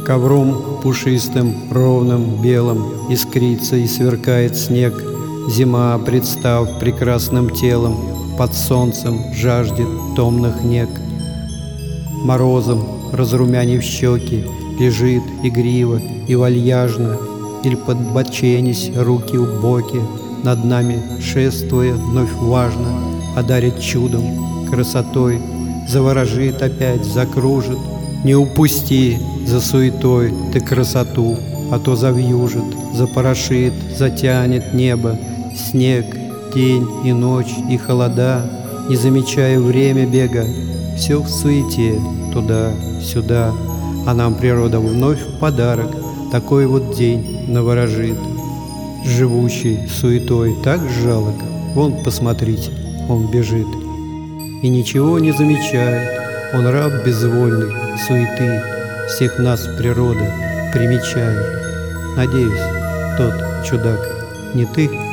Ковром пушистым, ровным, белым искрится и сверкает снег. Зима, представ прекрасным телом, под солнцем жаждет томных нег. Морозом, разрумянив щеки, лежит игриво и вальяжно, или подбоченись руки в боки, над нами шествуя вновь важно, одарит чудом, красотой, заворожит опять, закружит. Не упусти за суетой ты красоту, а то завьюжит, запорошит, затянет небо, снег, день и ночь и холода, не замечая время бега, все в суете, туда-сюда, а нам природа вновь в подарок такой вот день наворожит. Живущий суетой так жалок, вон, посмотрите, он бежит и ничего не замечает, он раб безвольный, суеты, всех нас природа примечает. Надеюсь, тот чудак не ты?